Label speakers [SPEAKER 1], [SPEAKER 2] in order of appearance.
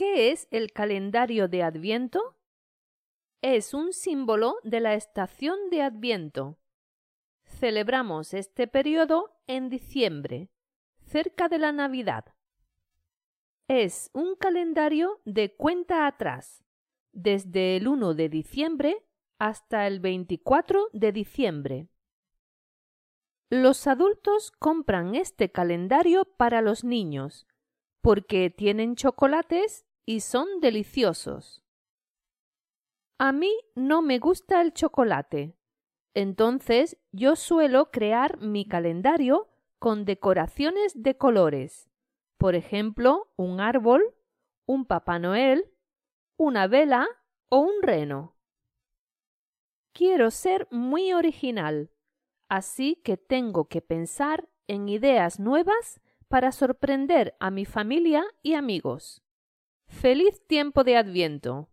[SPEAKER 1] ¿Qué es el calendario de Adviento? Es un símbolo de la estación de Adviento. Celebramos este periodo en diciembre, cerca de la Navidad. Es un calendario de cuenta atrás, desde el 1 de diciembre hasta el 24 de diciembre. Los adultos compran este calendario para los niños, porque tienen chocolates y son deliciosos. A mí no me gusta el chocolate, entonces yo suelo crear mi calendario con decoraciones de colores, por ejemplo, un árbol, un Papá Noel, una vela o un reno. Quiero ser muy original, así que tengo que pensar en ideas nuevas para sorprender a mi familia y amigos. ¡Feliz tiempo de Adviento!